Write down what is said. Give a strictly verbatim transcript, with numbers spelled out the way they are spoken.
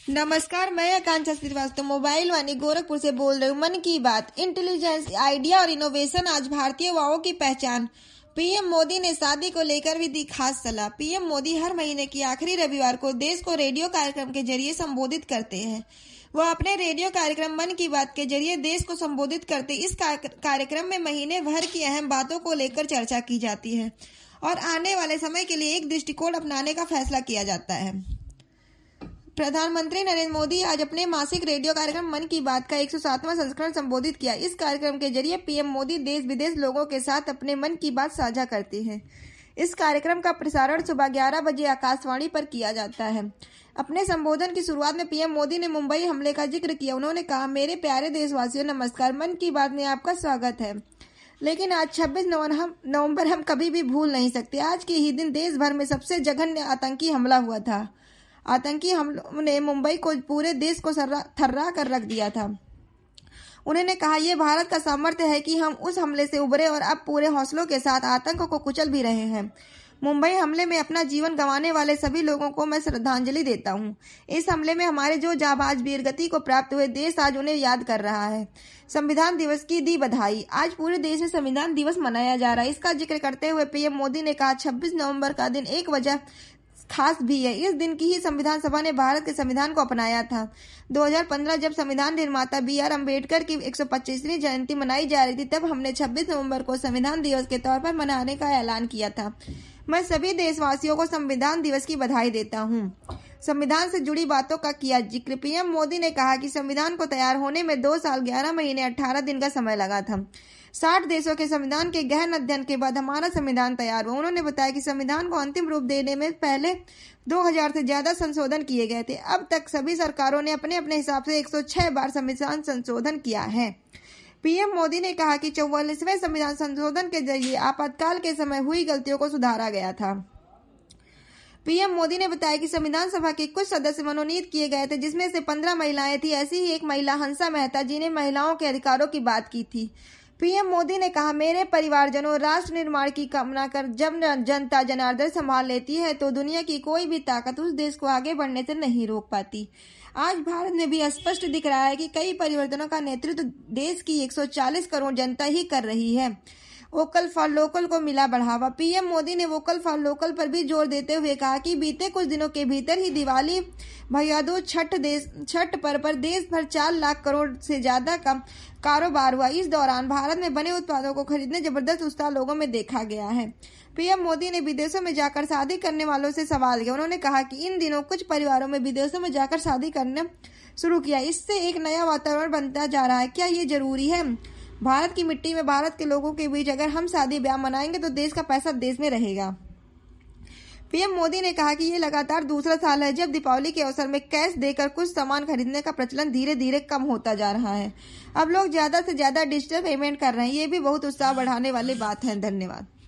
नमस्कार, मैं आकांक्षा श्रीवास्तव मोबाइल वाणी गोरखपुर से बोल रही हूँ। मन की बात, इंटेलिजेंस, आइडिया और इनोवेशन आज भारतीय युवाओं की पहचान। पीएम मोदी ने शादी को लेकर भी दी खास सलाह। पीएम मोदी हर महीने की आखिरी रविवार को देश को रेडियो कार्यक्रम के जरिए संबोधित करते हैं। वह अपने रेडियो कार्यक्रम मन की बात के जरिए देश को संबोधित करते। इस कार्यक्रम में महीने भर की अहम बातों को लेकर चर्चा की जाती है और आने वाले समय के लिए एक दृष्टिकोण अपनाने का फैसला किया जाता है। प्रधानमंत्री नरेंद्र मोदी आज अपने मासिक रेडियो कार्यक्रम मन की बात का एक सौ सातवां संस्करण संबोधित किया। इस कार्यक्रम के जरिए पीएम मोदी देश विदेश लोगों के साथ अपने मन की बात साझा करते हैं। इस कार्यक्रम का प्रसारण सुबह ग्यारह बजे आकाशवाणी पर किया जाता है। अपने संबोधन की शुरुआत में पीएम मोदी ने मुंबई हमले का जिक्र किया। उन्होंने कहा, मेरे प्यारे देशवासियों नमस्कार, मन की बात में आपका स्वागत है। लेकिन आज छब्बीस नवंबर हम कभी भी भूल नहीं सकते। आज के ही दिन देश भर में सबसे जघन्य आतंकी हमला हुआ था। आतंकी हमलों ने मुंबई को पूरे देश को थर्रा कर रख दिया था। उन्होंने कहा, यह भारत का सामर्थ्य है कि हम उस हमले से उबरे और अब पूरे हौसलों के साथ आतंक को कुचल भी रहे हैं। मुंबई हमले में अपना जीवन गंवाने वाले सभी लोगों को मैं श्रद्धांजलि देता हूं। इस हमले में हमारे जो जाबाज वीरगति को प्राप्त हुए, देश आज उन्हें याद कर रहा है। संविधान दिवस की दी बधाई। आज पूरे देश में संविधान दिवस मनाया जा रहा है। इसका जिक्र करते हुए पीएम मोदी ने कहा, छब्बीस नवंबर का दिन एक वजह खास भी है। इस दिन की ही संविधान सभा ने भारत के संविधान को अपनाया था। दो हज़ार पंद्रह जब संविधान निर्माता बी आर अम्बेडकर की एक सौ पच्चीसवीं जयंती मनाई जा रही थी, तब हमने छब्बीस नवंबर को संविधान दिवस के तौर पर मनाने का ऐलान किया था। मैं सभी देशवासियों को संविधान दिवस की बधाई देता हूं। संविधान से जुड़ी बातों का किया जिक्र। पीएम मोदी ने कहा कि संविधान को तैयार होने में दो साल ग्यारह महीने अठारह दिन का समय लगा था। साठ देशों के संविधान के गहन अध्ययन के बाद हमारा संविधान तैयार हुआ। उन्होंने बताया कि संविधान को अंतिम रूप देने में पहले दो हज़ार से ज्यादा संशोधन किए गए थे। अब तक सभी सरकारों ने अपने अपने हिसाब से एक सौ छह बार संविधान संशोधन किया है। पीएम मोदी ने कहा कि चौवालीसवें संविधान संशोधन के जरिए आपातकाल के समय हुई गलतियों को सुधारा गया था। पीएम मोदी ने बताया कि संविधान सभा के कुछ सदस्य मनोनीत किए गए थे, जिसमें से पंद्रह महिलाएं थी। ऐसी ही एक महिला हंसा मेहता, जिन्हें महिलाओं के अधिकारों की बात की थी। पीएम मोदी ने कहा, मेरे परिवारजनों, राष्ट्र निर्माण की कामना कर जब जनता जनार्दन संभाल लेती है तो दुनिया की कोई भी ताकत उस देश को आगे बढ़ने से नहीं रोक पाती। आज भारत में भी स्पष्ट दिख रहा है कि कई परिवर्तनों का नेतृत्व देश की एक सौ चालीस करोड़ जनता ही कर रही है। वोकल फॉर लोकल को मिला बढ़ावा। पीएम मोदी ने वोकल फॉर लोकल पर भी जोर देते हुए कहा कि बीते कुछ दिनों के भीतर ही दिवाली, भैया दूज, छठ देश छठ पर्व पर देश भर चार लाख करोड़ से ज्यादा का कारोबार हुआ। इस दौरान भारत में बने उत्पादों को खरीदने जबरदस्त उत्साह लोगों में देखा गया है। पीएम मोदी ने विदेशों में जाकर शादी करने वालों से सवाल किया। उन्होंने कहा कि इन दिनों कुछ परिवारों में विदेशों में जाकर शादी करना शुरू किया। इससे एक नया वातावरण बनता जा रहा है। क्या ये जरूरी है? भारत की मिट्टी में भारत के लोगों के बीच अगर हम शादी ब्याह मनाएंगे तो देश का पैसा देश में रहेगा। पीएम मोदी ने कहा कि ये लगातार दूसरा साल है जब दीपावली के अवसर में कैश देकर कुछ सामान खरीदने का प्रचलन धीरे धीरे कम होता जा रहा है। अब लोग ज्यादा से ज्यादा डिजिटल पेमेंट कर रहे हैं। ये भी बहुत उत्साह बढ़ाने वाली बात है। धन्यवाद।